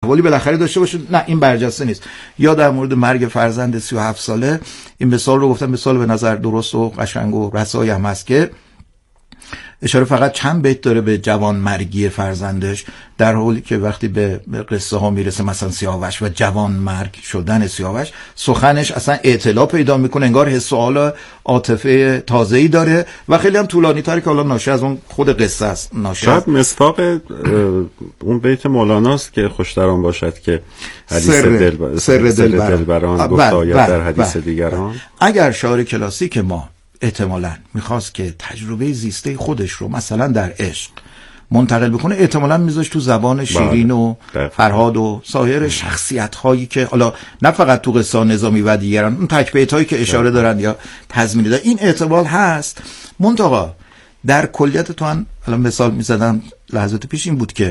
ولی بالاخره داشته باشه نه این برجسته نیست. یا در مورد مرگ فرزند 37 ساله این مثال رو گفتم، مثال به نظر درست و قشنگ و رسایی هم هست که اشاره فقط چند بیت داره به جوان مرگی فرزندش، در حالی که وقتی به قصه ها میرسه مثلا سیاوش و جوان مرگ شدن سیاوش، سخنش اصلا اعتلا پیدا میکنه، انگار حس و حال عاطفه تازه‌ای داره و خیلی هم طولانی تره که حالا ناشی از اون خود قصه است. شاید مصداق اون بیت مولاناست که خوشتران باشد که حدیث سر دلبران گفت آید در حدیث دیگران. اگر شاعر کلاسیک ما احتمالاً میخواست که تجربه زیسته خودش رو مثلا در عشق منتقل بکنه، احتمالاً میذاشت تو زبان شیرین و فرهاد و سایر شخصیت هایی که حالا نه فقط تو قصه نظامی و دیگران اون تک بیت هایی که اشاره دارن یا تضمین دارن، این احتمال هست. منتها در کلیت تو الان مثال میزدم لحظات پیش، این بود که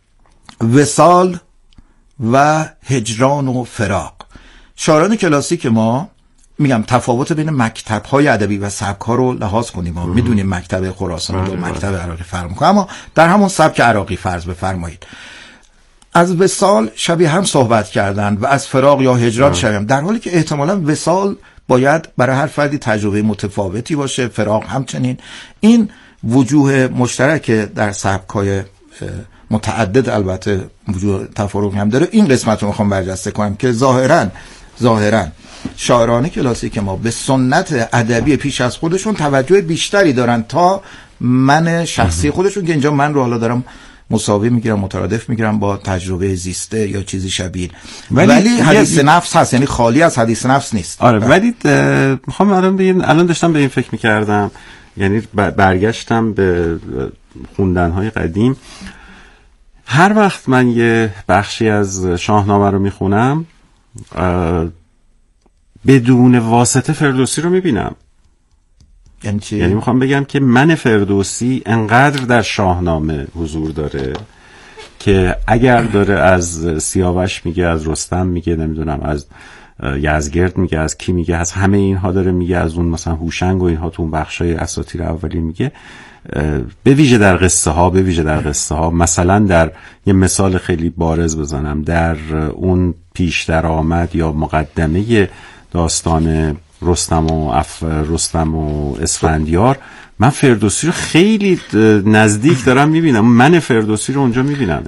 وصال و هجران و فراق، شاعران کلاسیک ما میگم تفاوت بین مکتب‌های ادبی و سبک‌ها رو لحاظ کنیم. ما میدونیم مکتب خراسانی و مکتب عراقی فرق می‌کنه، اما در همون سبک عراقی فرض بفرمایید از وصال شبیه هم صحبت کردن و از فراق یا هجران شبیه هم، در حالی که احتمالاً وصال باید برای هر فردی تجربه متفاوتی باشه، فراق همچنین. این وجوه مشترک در سبک‌های متعدد البته وجوه تفاوتی هم داره. این قسمت رو می‌خوام برجسته کنم که ظاهراً شاعران کلاسیک ما به سنت ادبی پیش از خودشون توجه بیشتری دارن تا من شخصی خودشون، که اینجا من رو حالا دارم مساوی میگیرم، مترادف میگیرم با تجربه زیسته یا چیزی شبیه، ولی حدیث نفس هست، یعنی خالی از حدیث نفس نیست. آره ولی میخوام الان داشتم به این فکر میکردم، یعنی برگشتم به خوندنهای قدیم. هر وقت من یه بخشی از شاهنامه رو میخونم بدون واسطه فردوسی رو میبینم. یعنی چی؟ یعنی میخوام بگم که من فردوسی انقدر در شاهنامه حضور داره که اگر داره از سیاوش میگه، از رستم میگه، نمیدونم از یزگرد میگه، از کی میگه، از همه اینها داره میگه، از اون مثلا هوشنگ و اینها تو اون بخشای اساطیر اولی میگه، به ویژه در قصه ها مثلا در یه مثال خیلی بارز بزنم، در اون پیش درآمد یا مقدمه داستان رستم و اسفندیار، من فردوسی رو خیلی نزدیک دارم میبینم، من فردوسی رو اونجا میبینم.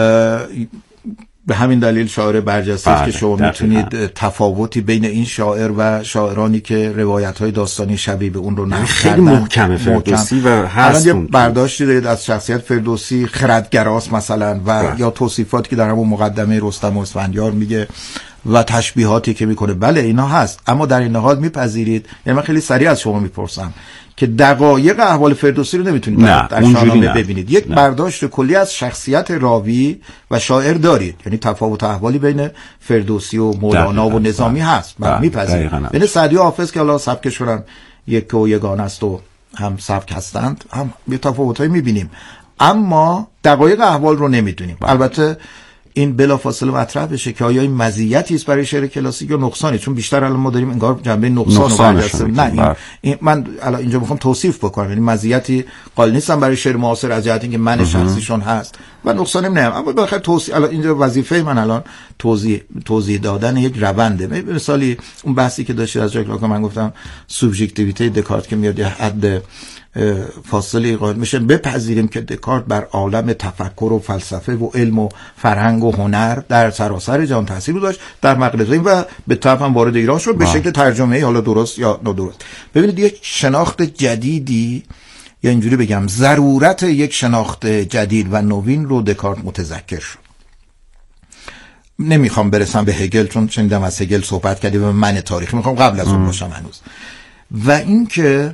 به همین دلیل شاعر برجسته است که شما میتونید تفاوتی بین این شاعر و شاعرانی که روایت‌های داستانی شبیه به اون رو نقل خیلی کردن محکمه فردوسی و هست. یه برداشتی دارید از شخصیت فردوسی، خردگراست مثلا و یا توصیفاتی که در همون مقدمه رستم و اسفندیار میگه و تشبیهاتی که میکنه، بله اینا هست، اما در این حال میپذیرید، یعنی من خیلی سریع از شما میپرسم که دقایق احوال فردوسی رو نمیتونید در شاهنامه ببینید، یک برداشت کلی از شخصیت راوی و شاعر دارید، یعنی تفاوت احوالی بین فردوسی و مولانا و نظامی هست، من میپذیرم. بین سعدی و حافظ که حالا سبکشون هم یک و یگانه است و هم سبک هستند، هم یه تفاوتایی میبینیم، اما دقایق احوال رو نمیدونیم. البته این بلافاصله مطرح بشه که آیا این مزیتی است برای شعر کلاسیک یا نقصانی، چون بیشتر الان ما داریم انگار جنبه نقصان رو برجسته. نه این من الان اینجا میخوام توصیف بکنم، یعنی مزیتی قائل نیستم برای شعر معاصر از جهت اینکه من شخصیشون هست و نقصانی نمیدونم، اما بالاخره توصیف الان اینجا وظیفه من الان توضیح دادن یک رونده. مثالی اون بحثی که داشتید از جاک لاکان، من گفتم سوبژکتیویته دکارت که میاد حد فاصله قائل میشه، بپذیریم که دکارت بر عالم تفکر و فلسفه و علم و فرهنگ و هنر در سراسر جهان تاثیر داشت در مغرب و به طرف هم وارد ایران شد به شکل ترجمه‌ای، حالا درست یا نادرست. ببینید یک شناخت جدیدی، یا اینجوری بگم ضرورت یک شناخت جدید و نوین رو دکارت متذکر شد. نمیخوام برسم به هگل چون شنیدم از هگل صحبت کردی و من تاریخ میخوام قبل از اون باشم هنوز. و اینکه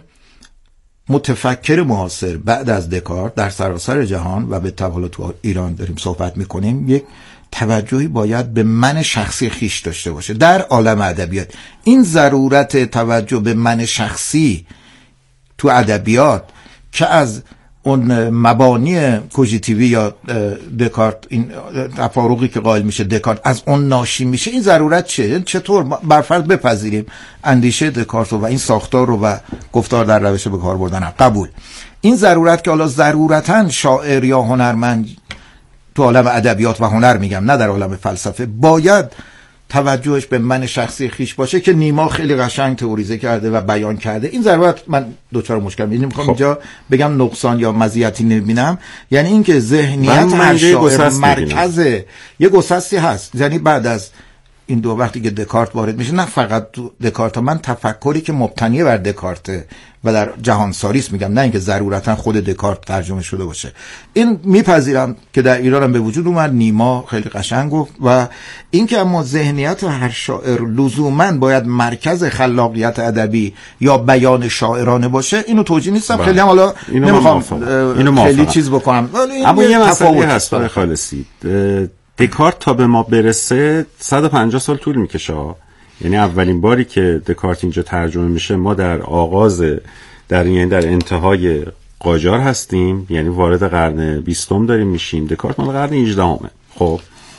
متفکر معاصر بعد از دکارت در سراسر جهان و به طبع تو ایران داریم صحبت میکنیم، یک توجهی باید به من شخصی خیش داشته باشه در عالم ادبیات. این ضرورت توجه به من شخصی تو ادبیات که از اون مبانی کوژیتیوی یا دکارت، این تفارقی که قائل میشه دکارت از اون ناشی میشه، این ضرورت چطور برفرض بپذیریم اندیشه دکارت رو و این ساختار رو و گفتار در روش به کار بردن قبول، این ضرورت که حالا ضرورتاً شاعر یا هنرمند تو عالم ادبیات و هنر میگم، نه در عالم فلسفه، باید توجهش به من شخصی خیش باشه که نیما خیلی قشنگ تئوریزه کرده و بیان کرده. این ضرورت من دوچار مشکل میخوام اینجا بگم نقصان یا مزیتی نمیبینم، یعنی اینکه ذهنیت هر شاعر مرکز یه گسستی هست. یعنی بعد از این دو وقتی که دکارت وارد میشه، نه فقط دکارت، من تفکری که مبتنی بر دکارت و در جهانساری است میگم، نه اینکه ضرورتا خود دکارت ترجمه شده باشه. این میپذیرم که در ایران هم به وجود اومد، نیما خیلی قشنگ گفت. و اینکه اما ذهنیت هر شاعر لزوما باید مرکز خلاقیت ادبی یا بیان شاعرانه باشه، اینو توجیه نیستم. خیلی هم حالا نمیخوام خیلی چیز بکنم، اما یه مسئله هست برای خالصی. دکارت تا به ما برسه 150 سال طول میکشه. یعنی اولین باری که دکارت اینجا ترجمه میشه ما در آغاز یعنی در انتهای قاجار هستیم، یعنی وارد قرن 20 داریم میشیم. دکارت مال قرن 18 خب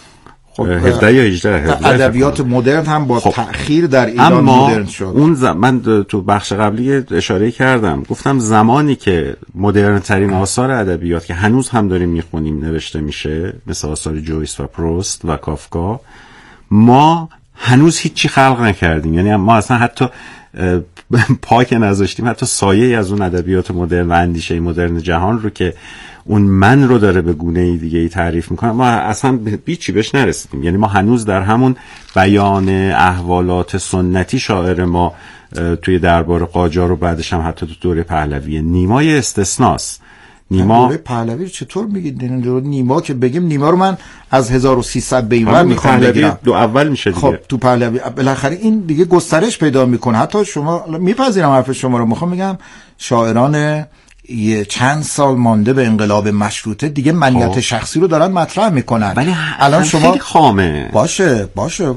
17 یا 18 ادبیات مدرن هم با تأخیر در ایران مدرن شد. اون من تو بخش قبلی اشاره کردم، گفتم زمانی که مدرن ترین آثار ادبیات که هنوز هم داریم میخونیم نوشته میشه، مثل آثار جویس و پروست و کافکا، ما هنوز هیچی خلق نکردیم. یعنی ما اصلا حتی پاک نذاشتیم، حتی سایه از اون ادبیات مدرن و اندیشه مدرن جهان رو که اون من رو داره به گونه دیگه ای تعریف میکنه، ما اصلا بیچی بهش نرسیدیم. یعنی ما هنوز در همون بیان احوالات سنتی شاعر ما توی دربار قاجار و بعدش هم حتی تو دوره پهلوی. نیمای استثناست. نیما دوره پهلوی چطور میگید؟ نیما که بگیم، نیما رو من از 1300 به اینور میخوام بگیرم، دو اول میشه دیگه. خب تو پهلوی بالاخره این دیگه گسترش پیدا میکنه. حتی شما میپذیرم حرف شما رو، میخوام بگم شاعران یه چند سال مانده به انقلاب مشروطه دیگه منیت شخصی رو دارن مطرح میکنن، ولی الان شما خیلی خامه. باشه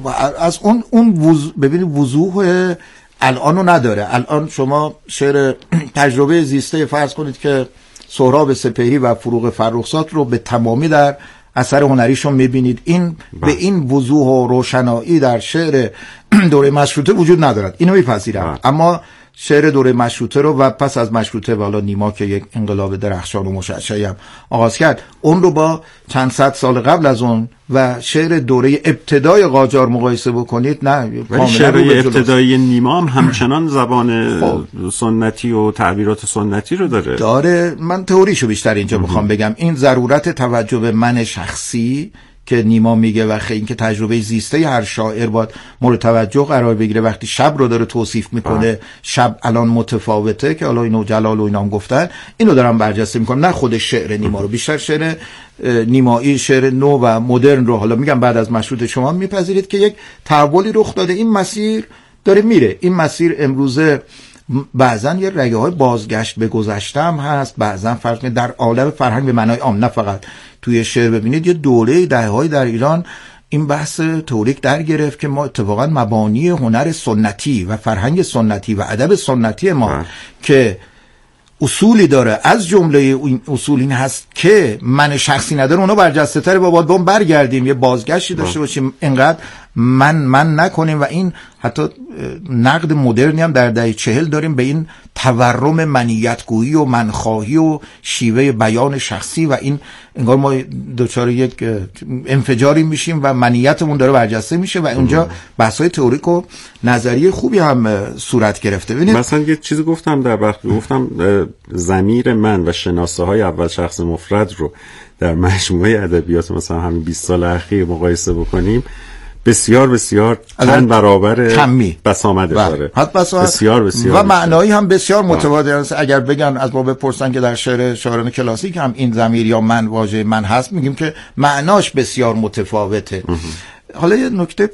از اون ببینید وضوح الانو نداره. الان شما شعر تجربه زیسته فرض کنید که سهراب سپهری و فروغ فرخزاد رو به تمامی در اثر هنریشون میبینید، این به این وضوح و روشنایی در شعر دوره مشروطه وجود ندارد، اینو میپذیرم. اما شعر دوره مشروطه رو و پس از مشروطه و حالا نیما که یک انقلاب درخشان و مشعشعی هم آغاز کرد، اون رو با چند صد سال قبل از اون و شعر دوره ابتدای قاجار مقایسه بکنید، نه ولی شعر ابتدایی نیما هم همچنان زبان سنتی و تعبیرات سنتی رو داره. من تئوریشو بیشتر اینجا بخوام بگم، این ضرورت توجه به من شخصی که نیما میگه و خیلی که تجربه زیسته هر شاعر باید مورد توجه قرار بگیره. وقتی شب رو داره توصیف میکنه، شب الان متفاوته که حالا اینو جلال و اینا هم گفتن، اینو دارم برجسته میکنم، نه خود شعر نیما رو. بیشتر شعر نیمایی شعر نو و مدرن رو حالا میگم بعد از مشروطه شما میپذیرید که یک تحولی رخ داده، این مسیر داره میره. این مسیر امروزه بعضا یه رگه های بازگشت به گذشته هم هست، بعضا فرض کنید در عالم فرهنگ به معنای عام، نه فقط توی شعر. ببینید یه دوره دهه‌های در ایران این بحث تئوریک در گرفت که ما اتفاقا مبانی هنر سنتی و فرهنگ سنتی و ادب سنتی ما که اصولی داره، از جمله این اصول این هست که من شخصی نداره، اونو برجسته تره، با باید برگردیم یه بازگشتی داشته باشیم، اینقدر من نکنیم. و این حتی نقد مدرنی هم در دهه 40 داریم به این تورم منیتگویی و منخواهی و شیوه بیان شخصی و این انگار ما دچار یک انفجاری میشیم و منیتمون داره برجسته میشه و اونجا بحث‌های تئوریک و نظریه خوبی هم صورت گرفته. ببینید مثلا یه چیزی گفتم در وقت گفتم ضمیر من و شناسه‌های اول شخص مفرد رو در مجموعه ادبیات مثلا همین 20 سال اخیر مقایسه بکنیم، بسیار بسیار چند برابر بسامده داره، بسیار و معنایی هم بسیار متفاوت است. اگر بگن از ما بپرسن که در شعر شاعران کلاسیک هم این ضمیر یا من واژه من هست، میگیم که معناش بسیار متفاوته. حالا یه نکته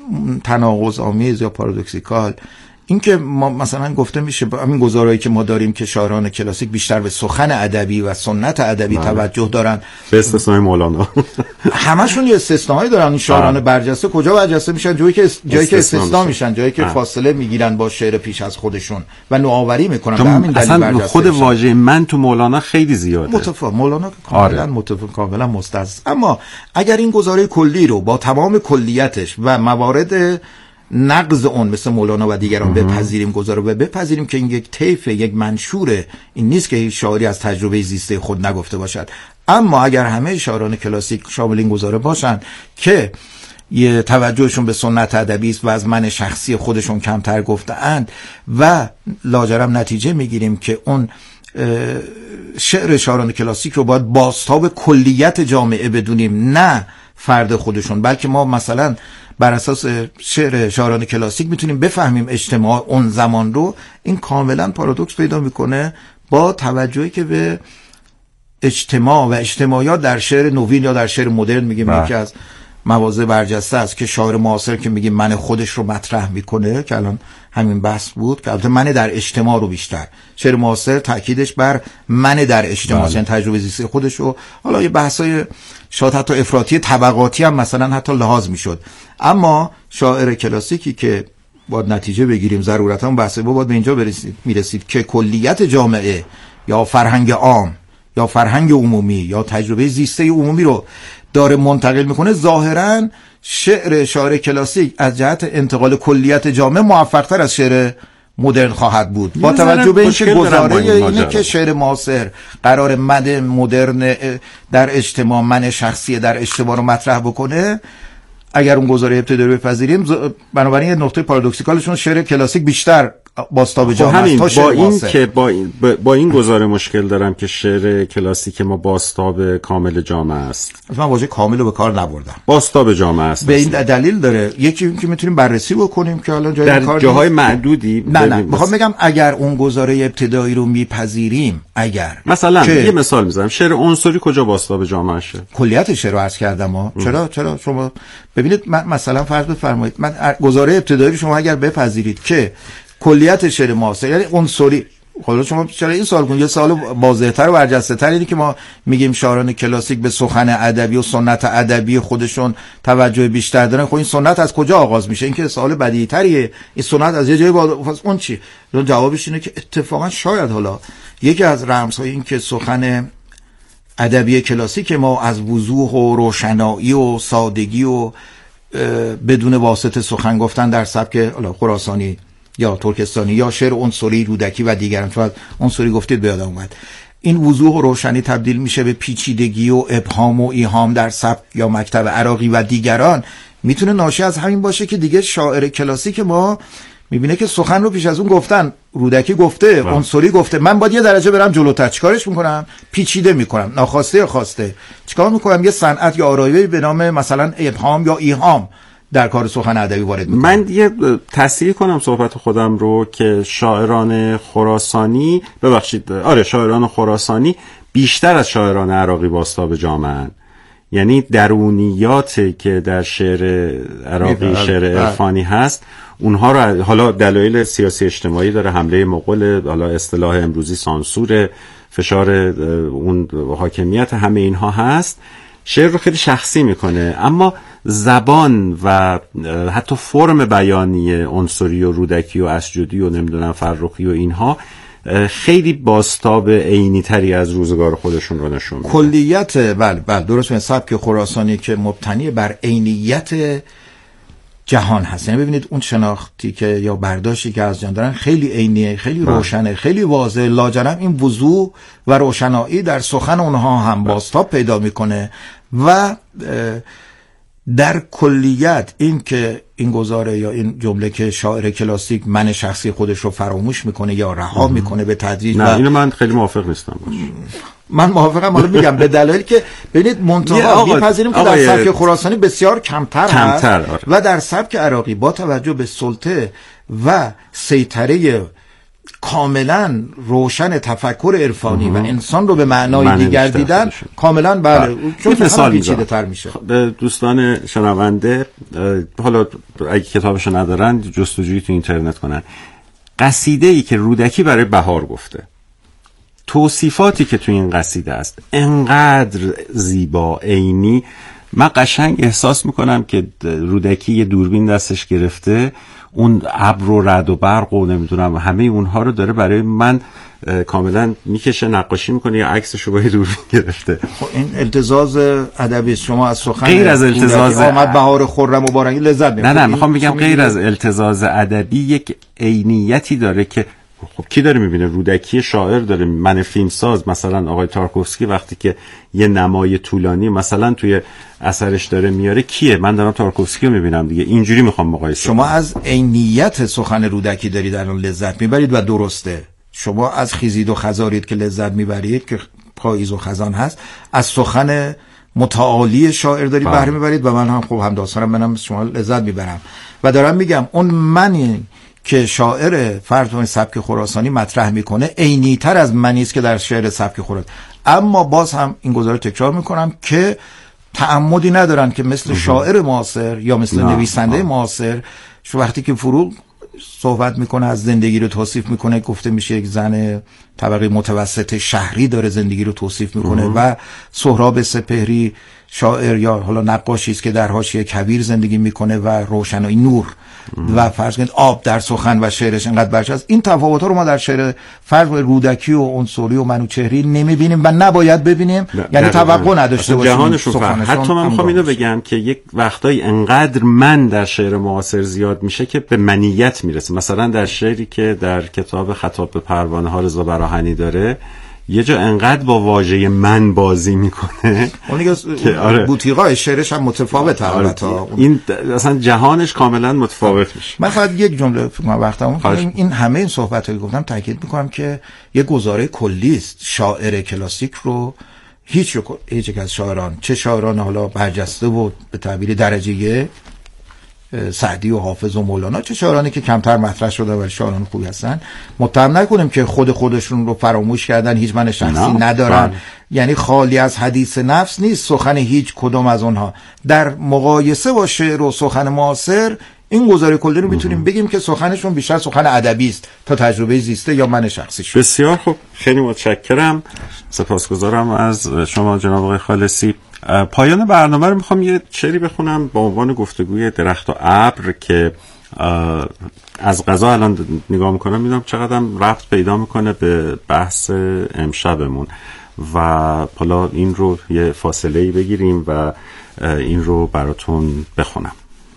تناقض آمیز یا پارادوکسیکال این که ما مثلا گفته میشه همین گزارایی که ما داریم که شاعران کلاسیک بیشتر به سخن ادبی و سنت ادبی توجه دارن، به استثنای مولانا همشون یه استثنایی دارن. این شاعران برجسته کجا برجسته میشن؟ جایی که استثنا میشن، جایی که فاصله میگیرن با شعر پیش از خودشون و نوآوری میکنن. به همین دلیل برجسته خود واژه من تو مولانا خیلی زیاده. مولانا کاملا مستثنا. اما اگر این گزاره کلی رو با تمام کلیتش و موارد نقض اون مثل مولانا و دیگران بپذیریم، گذاره و بپذیریم که این یک طیف، یک منشوره، این نیست که شاعری از تجربه زیسته خود نگفته باشد. اما اگر همه شاعران کلاسیک شامل این گزاره باشن که یه توجهشون به سنت ادبی است و از من شخصی خودشون کمتر گفته‌اند و لاجرم نتیجه میگیریم که اون شعر شاعران کلاسیک رو باید بازتاب کلیت جامعه بدونیم، نه فرد خودشون، بلکه ما مثلا بر اساس شعر شاعران کلاسیک میتونیم بفهمیم اجتماع اون زمان رو. این کاملا پارادوکس پیدا میکنه با توجهی که به اجتماع و اجتماعیات در شعر نوین یا در شعر مدرن میگیم یکی از مواضع برجسته است که شاعر معاصر که میگیم من خودش رو مطرح میکنه، که الان همین بحث بود که البته من در اجتماع رو بیشتر، شعر معاصر تاکیدش بر من در اجتماع، یعنی تجربه زیستی خودش رو، حالا یه بحثای شاید حتی افراطی طبقاتی هم مثلا حتی لحاظ میشد. اما شاعر کلاسیکی که باید نتیجه بگیریم ضرورتا اون بحث باید به اینجا میرسید که کلیت جامعه یا فرهنگ عام یا فرهنگ عمومی یا تجربه زیسته عمومی رو داره منتقل میکنه، ظاهراً شاعر کلاسیک از جهت انتقال کلیت جامعه موفق‌تر از شعر مدرن خواهد بود، با توجه به اینکه گزاره اینه که شعر معاصر قرار من مدرن در اجتماع، من شخصی در اجتماع رو مطرح بکنه. اگر اون گزاره ابتدایی بپذیریم، بنابراین نقطه پارادوکسیکالشون شعر کلاسیک بیشتر بازتاب جامعه است تا شعر معاصر. با این گزاره مشکل دارم که شعر کلاسیک ما بازتاب کامل جامعه است. من واژه کامل رو به کار نبردم. بازتاب جامعه است. به این دلیل داره، یکی این که میتونیم بررسی بکنیم که الان در جاهای معدودی. نه میخوام بگم اگر اون گزاره ابتدایی رو میپذیریم، اگر مثلا یه مثال میزنم، شعر عنصری کجا بازتاب جامعه شه؟ کلیت شعر رو عرض کردم. چرا شما ببینید، مثلا فرض بفرمایید من گزاره ابتدایی شما اگر بپذیرید که کلیت شعر معاصر یعنی عنصری، خب شما چرا این سوال کنید؟ یه سوال واضح‌تر و برجسته‌تر اینه که ما میگیم شاعران کلاسیک به سخن ادبی و سنت ادبی خودشون توجه بیشتر دارن. خب این سنت از کجا آغاز میشه؟ این که سوال بدیه‌تریه. این سنت از یه جایی اون چی؟ جوابش اینه که اتفاقا شاید حالا یکی از رمزهای این که سخن ادبی کلاسیک ما از وضوح و روشنایی و سادگی و بدون واسطه سخن گفتن در سبک خراسانی یا ترکستانی یا شعر عنصری رودکی و دیگران، چون عنصری گفتید به یادم اومد، این وضوح و روشنی تبدیل میشه به پیچیدگی و ابهام و ایهام در سبک یا مکتب عراقی و دیگران. میتونه ناشی از همین باشه که دیگه شاعر کلاسیک ما میبینه که سخن رو پیش از اون گفتن، رودکی گفته، عنصری گفته، من باید یه درجه برم جلوتر. چیکارش میکنم؟ پیچیده میکنم، ناخواسته یا خواسته. چیکار میکنم؟ یه صنعت یا آرایه‌ای به نام مثلا ابهام یا ایهام در کار سخن ادبی وارد میکنم. من یه تصحیح کنم صحبت خودم رو که شاعران خراسانی شاعران خراسانی بیشتر از شاعران عراقی بازتاب جامعه‌اند. یعنی درونیاتی که در شعر عراقی شعر عرفانی هست، اونها رو حالا دلایل سیاسی اجتماعی داره، حمله مغول، حالا اصطلاح امروزی سانسور، فشار اون حاکمیت، همه اینها هست، شعر رو خیلی شخصی میکنه. اما زبان و حتی فرم بیانی عنصری و رودکی و اسجدی و نمیدونم فرخی و اینها خیلی بازتاب عینی تری از روزگار خودشون رو نشون میده. کلیت بله درست، این سبک خراسانی که مبتنی بر عینیت جهان هست. یعنی ببینید اون شناختی که یا برداشتی که از جان دارن خیلی عینیه، خیلی روشنه، خیلی واضحه. لاجرم این وضوح و روشنایی در سخن اونها هم بازتاب پیدا میکنه و در کلیت این که این گزاره یا این جمله که شاعر کلاسیک من شخصی خودش رو فراموش میکنه یا رها میکنه به تدریج، نه اینو من خیلی موافق نیستم باش. من موافقم، حالا میگم به دلایلی که ببینید منتها میپذیریم که در سبک خراسانی بسیار کمتر هست و در سبک عراقی با توجه به سلطه و سیطره کاملا روشن تفکر عرفانی و انسان رو به معنای دیگر دیدن کاملا چون مثال پیچیده‌تر میشه. به دوستان شنونده، حالا اگه کتابشو ندارن جستجویی تو اینترنت کنن، قصیده‌ای که رودکی برای بهار گفته، توصیفاتی که تو این قصیده است انقدر زیبا عینی، من قشنگ احساس میکنم که رودکی یه دوربین دستش گرفته، اون ابر و رعد و برق و نمیدونم همه اونها رو داره برای من کاملا میکشه، نقاشی میکنه یا عکسش رو با دوربین گرفته. خب این التزاز ادبی شما از سخن غیر از التزاز آمد بهار خرم و بارنگی لذت میبرید. نه میخوام بگم غیر از التزاز ادبی یک عینیتی داره که خب کی داره میبینه؟ رودکی شاعر داره، من فیلمساز مثلا آقای تارکوفسکی وقتی که یه نمای طولانی مثلا توی اثرش داره میاره، کیه؟ من دارم تارکوفسکی رو میبینم دیگه. اینجوری میخوام مقایسه شما از عینیت سخن رودکی دارید الان لذت میبرید و درسته. شما از خیزید و خزارید که لذت میبرید که پاییز و خزان هست، از سخن متعالی شاعر دارید بهره میبرید و من هم خب همداستانم منم شما لذت میبرم و دارم میگم اون منی که شاعر فرض سبک خراسانی مطرح میکنه عینی تر از منی است که در شعر سبک خراسانی. اما باز هم این گزاره تکرار میکنم که تعمدی ندارن که مثل شاعر معاصر یا مثل نویسنده معاصر وقتی که فروغ صحبت میکنه از زندگی رو توصیف میکنه، گفته میشه یک زن طبقه متوسط شهری داره زندگی رو توصیف میکنه و سهراب سپهری شاعر یا حالا نقاشی است که در حاشیه کویر زندگی میکنه و روشنایی نور و فرض کنید آب در سخن و شعرش انقدر برجاست. این تفاوت‌ها رو ما در شعر فرض رودکی و عنصری و منوچهری نمیبینیم و نباید ببینیم، یعنی توقع نداشته باشیم جهانشون. حتی من میخوام اینو بگم که یک وقتایی انقدر من در شعر معاصر زیاد میشه که به منیت میرسه. مثلا در شعری که در کتاب خطاب به پروانه ها رضا براهنی داره، یه جا انقدر با واژه من بازی میکنه اون که بوتیقای شعرش هم متفاوته. البته این اصلا جهانش کاملا متفاوت میشه. من فقط یک جمله فکر کنم وقتمون این همه این صحبتایی گفتم تاکید میکنم که یه گزاره کلی است. شاعر کلاسیک رو هیچ یک از شاعران، چه شاعران حالا برجسته و به تعبیر درجه سعدی و حافظ و مولانا، چه شاعرانی که کمتر مطرح شده ولی شاعران خوبی هستن، متهم نکنیم که خودشون رو فراموش کردن، هیچ من شخصی ندارن. یعنی خالی از حدیث نفس نیست سخن هیچ کدوم از اونها. در مقایسه با شعر و سخن معاصر این گزاره کلی رو میتونیم بگیم که سخنشون بیشتر سخن ادبی است تا تجربه زیسته یا من شخصی شد. بسیار خوب، خیلی متشکرم، سپاسگزارم از شما جناب آقای خالصی. پایان برنامه رو میخوام یه شعری بخونم با عنوان گفتگوی درخت و ابر که از قضا الان نگاه میکنم میدونم چقدر ربط پیدا میکنه به بحث امشبمون و حالا این رو یه فاصله‌ای بگیریم و این رو براتون بخونم.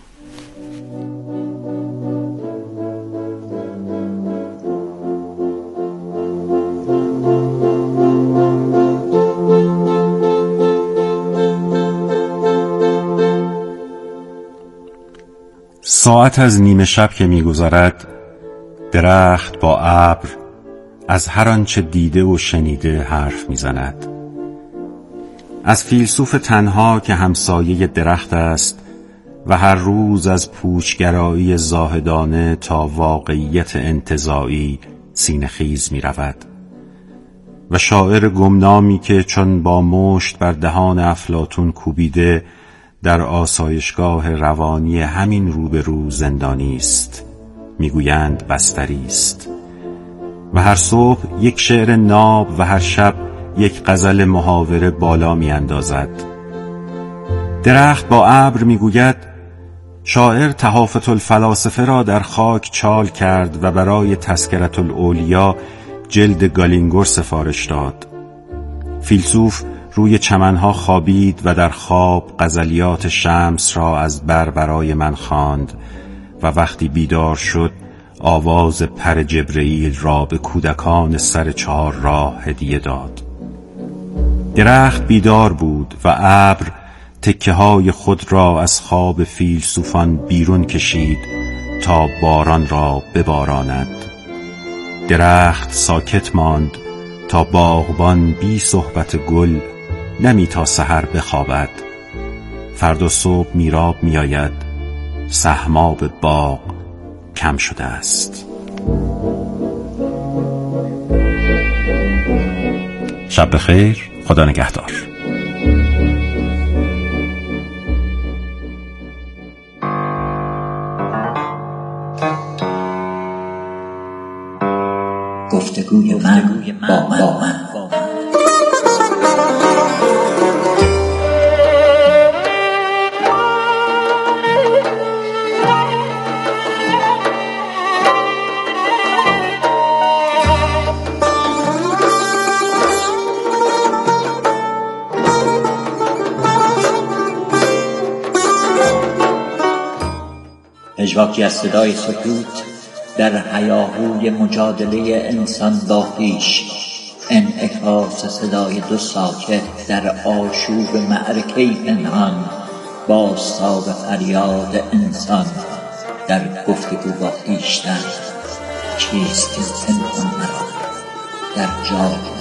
ساعت از نیمه شب که می‌گذرد، درخت با ابر از هر آنچه دیده و شنیده حرف می‌زند. از فیلسوف تنها که همسایه درخت است و هر روز از پوچگرایی زاهدانه تا واقعیت انتزاعی سینه‌خیز می‌رود. و شاعر گمنامی که چون با مشت بر دهان افلاطون کوبیده در آسایشگاه روانی همین روبرو زندانی است، میگویند بستری است. و هر صبح یک شعر ناب و هر شب یک غزل محاوره بالا میاندازد. درخت با ابر میگوید شاعر تحافت الفلاسفه را در خاک چال کرد و برای تذکرة الاولیا جلد گالینگور سفارش داد. فیلسوف روی چمنها خوابید و در خواب غزلیات شمس را از بر برای من خواند و وقتی بیدار شد آواز پر جبرئیل را به کودکان سر 4 راه هدیه داد. درخت بیدار بود و ابر تکه های خود را از خواب فیلسوفان بیرون کشید تا باران را بباراند. درخت ساکت ماند تا باغبان بی صحبت گل نمی تا سحر بخوابد. فردا صبح میراب می آید، سحماب باغ کم شده است. شب بخیر، خدا نگهدار. گفتگوی من با من. پژواکی از صدای سکوت در هیاهوی مجادله انسان با خویش، انعکاس صدای دو ساکت در آشوب معرکه پنهان، بازتاب فریاد انسان در گفتگو با خویشتن. چیست این پنهان مرا در جای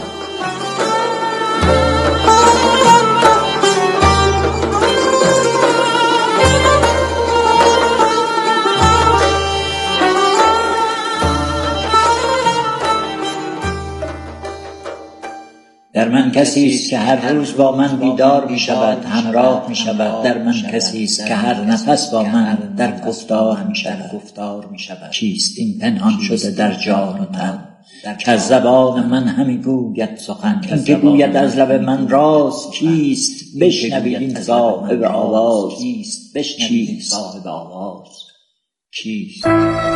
در من کسی است که هر روز با من بیدار می شود، همراه می شود. در من کسی است که هر نفس با من در گفتار می شود. چیست این پنهان شده در جان و تن، که از زبان من همی گوید سخن، این که گوید از لب من راز. چیست بشنوید این صاحب آواز، چیست؟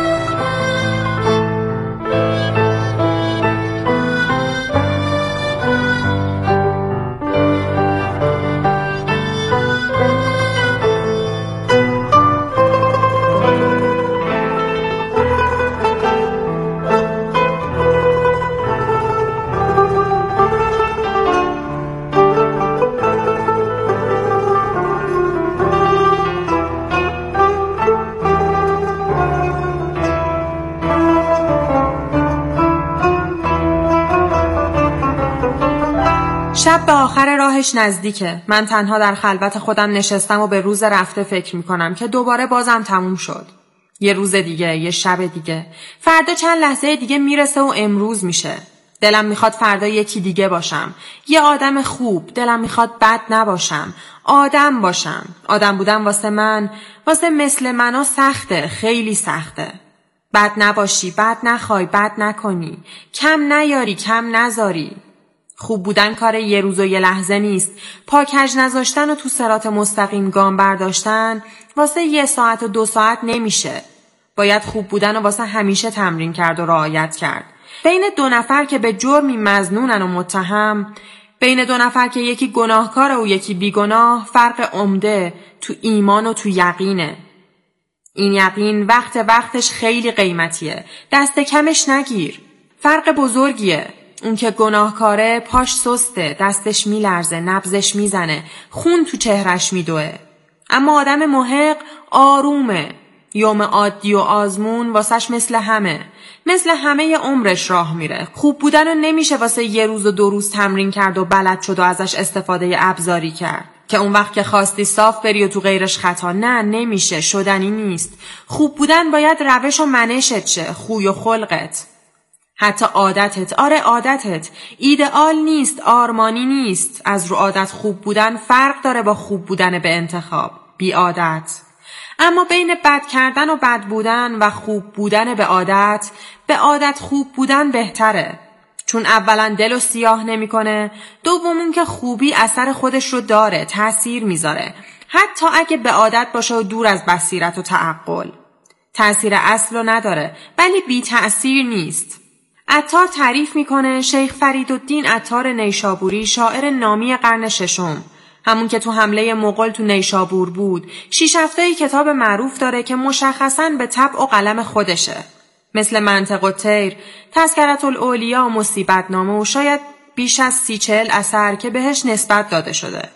شب به آخر راهش نزدیکه. من تنها در خلوت خودم نشستم و به روز رفته فکر میکنم که دوباره بازم تموم شد. یه روز دیگه، یه شب دیگه. فردا چند لحظه دیگه میرسه و امروز میشه. دلم میخواد فردا یکی دیگه باشم. یه آدم خوب. دلم میخواد بد نباشم. آدم باشم. آدم بودن واسه من، واسه مثل منو سخته. خیلی سخته. بد نباشی، بد نخوای، بد نکنی. کم نیاری، کم نذاری. خوب بودن کار یه روز و یه لحظه نیست. پا کج نذاشتن و تو صراط مستقیم گام برداشتن واسه 1 ساعت و 2 ساعت نمیشه. باید خوب بودن و واسه همیشه تمرین کرد و رعایت کرد. بین 2 نفر که به جرمی مظنونن و متهم، بین 2 نفر که یکی گناهکاره و یکی بیگناه، فرق عمده تو ایمان و تو یقینه. این یقین وقتش خیلی قیمتیه. دست کمش نگیر. فرق بزرگیه. اون که گناهکاره پاش سسته، دستش میلرزه، نبضش میزنه، خون تو چهرش میدوه. اما آدم محق آرومه. یوم عادی و آزمون واسش مثل همه عمرش راه میره. خوب بودن رو نمیشه واسه 1 روز و 2 روز تمرین کرد و بلد شد و ازش استفاده ابزاری کرد که اون وقت که خواستی صاف بری و تو غیرش خطا. نه، نمیشه، شدنی نیست. خوب بودن باید روش و منشت شه، خوی و خلقت، حتی عادتت. آره عادتت. ایدئال نیست، آرمانی نیست. از رو عادت خوب بودن فرق داره با خوب بودن به انتخاب، بی عادت. اما بین بد کردن و بد بودن و خوب بودن به عادت خوب بودن بهتره. چون اولا دلو سیاه نمی کنه، دومون که خوبی اثر خودش رو داره، تأثیر میذاره. حتی اگه به عادت باشه و دور از بصیرت و تعقل. تأثیر اصلو نداره، ولی بی تأثیر نیست. عطار تعریف میکنه شیخ فریدالدین عطار نیشابوری، شاعر نامی قرن 6، همون که تو حمله مغول تو نیشابور بود، 6 هفته کتاب معروف داره که مشخصاً به طبع و قلم خودشه. مثل منطق الطیر، تذکرة الاولیا و مصیبتنامه و شاید بیش از 30-40 اثر که بهش نسبت داده شده.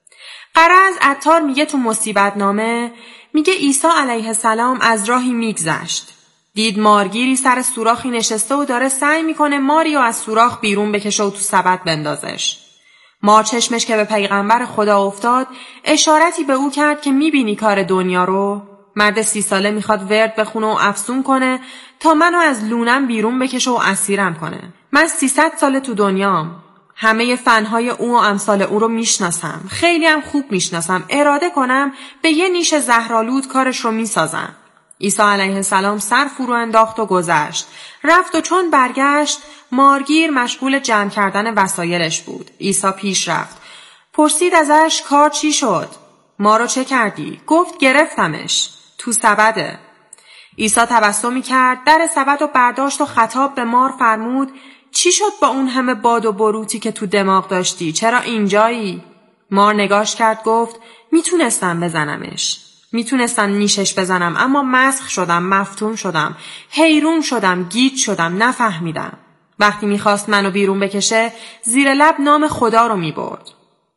قرض عطار میگه تو مصیبتنامه، میگه عیسی علیه السلام از راهی میگذشت. دید مارگیری سر سوراخی نشسته و داره سعی میکنه ماریو از سوراخ بیرون بکشه و تو سبد بندازش. مار چشمش که به پیغمبر خدا افتاد، اشارتی به او کرد که میبینی کار دنیا رو؟ مرد 30 ساله میخواد ورد بخونه و افسون کنه تا منو از لونم بیرون بکشه و اسیرم کنه. من 300 ساله تو دنیام. همه فنهای او و امثال او رو میشناسم. خیلی هم خوب میشناسم. اراده کنم به یه نیش زهرآلود کارش رو میسازم. عیسی علیه السلام سر فرو انداخت و گذشت. رفت و چون برگشت، مارگیر مشغول جمع کردن وسایلش بود. عیسی پیش رفت. پرسید ازش کار چی شد؟ ما رو چه کردی؟ گفت گرفتمش. تو سبده. عیسی تبسمی کرد، در سبد و برداشت و خطاب به مار فرمود چی شد با اون همه باد و بروتی که تو دماغ داشتی؟ چرا اینجایی؟ مار نگاش کرد، گفت میتونستم بزنمش. میتونستم نیشش بزنم، اما مسخ شدم، مفتون شدم، حیرون شدم، گیج شدم، نفهمیدم. وقتی میخواست منو بیرون بکشه، زیر لب نام خدا رو میبرد.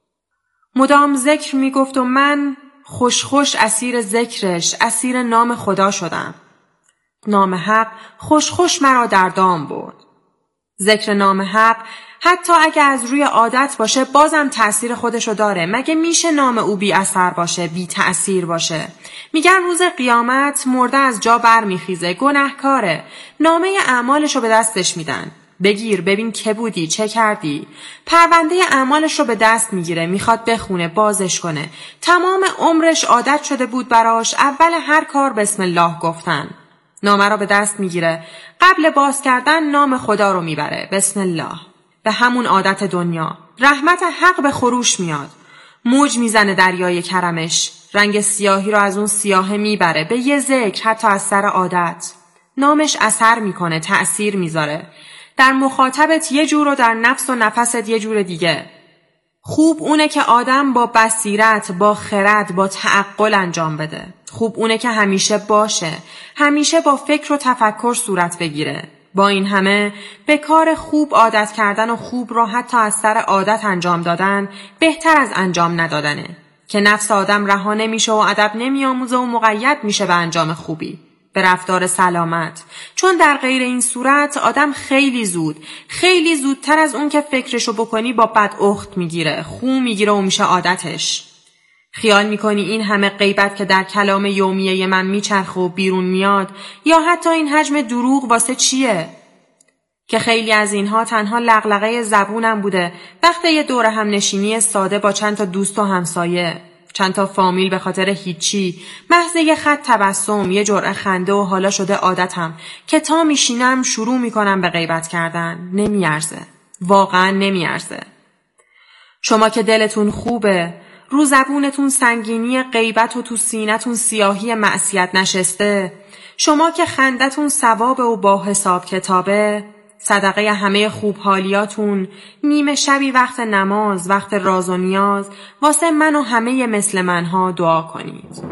مدام ذکر میگفت و من خوش اسیر ذکرش، اسیر نام خدا شدم. نام حق خوش مرا در دام برد. ذکر نام حق حتی اگه از روی عادت باشه بازم تأثیر خودشو داره. مگه میشه نام او بی اثر باشه، بی تأثیر باشه؟ میگن روز قیامت مرده از جا بر میخیزه، گناهکاره. نامه اعمالشو به دستش میدن. بگیر ببین که بودی، چه کردی. پرونده اعمالش رو به دست میگیره، میخواد بخونه، بازش کنه. تمام عمرش عادت شده بود براش اول هر کار بسم الله گفتن. نامه رو به دست میگیره، قبل باز کردن نام خدا رو میبره، بسم الله. به همون عادت دنیا رحمت حق به خروش میاد، موج میزنه دریای کرمش، رنگ سیاهی رو از اون سیاهه میبره به یه ذکر، حتی از سر عادت. نامش اثر میکنه، تأثیر میذاره در مخاطبت یه جور و در نفس و نفست یه جور دیگه. خوب اونه که آدم با بصیرت، با خرد، با تعقل انجام بده. خوب اونه که همیشه باشه، همیشه با فکر و تفکر صورت بگیره. با این همه به کار خوب عادت کردن و خوب را حتی از سر عادت انجام دادن بهتر از انجام ندادنه، که نفس آدم رها نمیشه و ادب نمیآموزه و مقید میشه به انجام خوبی، به رفتار سلامت. چون در غیر این صورت آدم خیلی زودتر از اون که فکرشو بکنی با بد اخت میگیره، خو میگیره و میشه عادتش. خیال میکنی این همه غیبت که در کلام یومیه من میچرخه و بیرون میاد، یا حتی این حجم دروغ واسه چیه؟ که خیلی از اینها تنها لغلغه زبونم بوده وقتی یه دور هم نشینی ساده با چند تا دوست و همسایه، چند تا فامیل به خاطر هیچی، محض یه خط تبسم، یه جرعه خنده و حالا شده عادتم که تا میشینم شروع میکنم به غیبت کردن. نمیارزه، واقعا نمیارزه. شما که دلتون خوبه، رو زبونتون سنگینی غیبت و تو سینتون سیاهی معصیت نشسته، شما که خندتون ثوابه و با حساب کتابه، صدقه همه خوب حالیاتون نیمه شبی وقت نماز، وقت راز و نیاز، واسه من و همه مثل منها دعا کنید.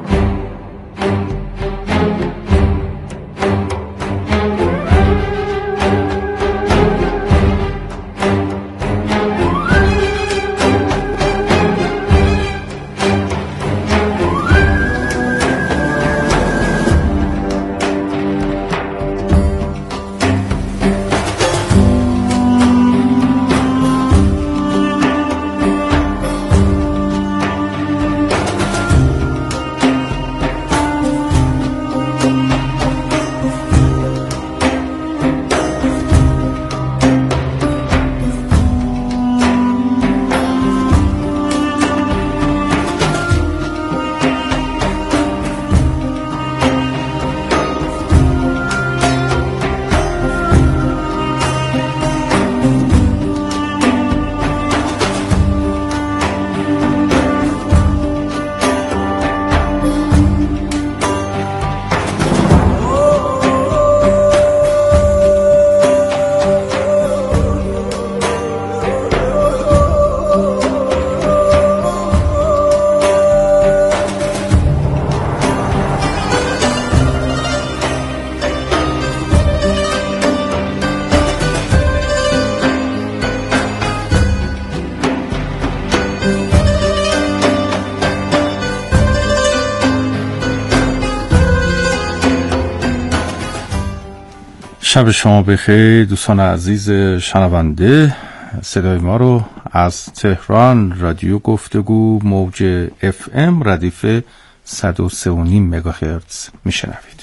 شب شما بخیر دوستان عزیز شنونده. صدای ما رو از تهران رادیو گفتگو موج FM ردیف 103.5 مگاهرتز میشنوید.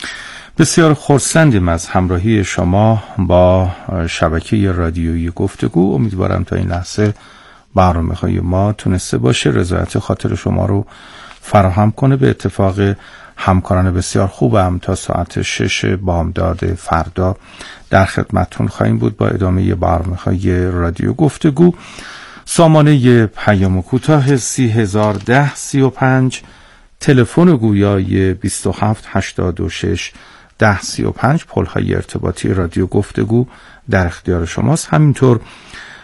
بسیار خرسندیم از همراهی شما با شبکه رادیویی گفتگو. امیدوارم تا این لحظه برنامه‌های ما تونسته باشه رضایت خاطر شما رو فراهم کنه. به اتفاق همکاران بسیار خوبم تا ساعت 6 بامداد فردا در خدمتتون خواهیم بود با ادامه برنامه‌های رادیو گفتگو. سامانه پیام کوتاه 3010 35، تلفن گویای 2786 1035، پل‌های ارتباطی رادیو گفتگو در اختیار شماست. همینطور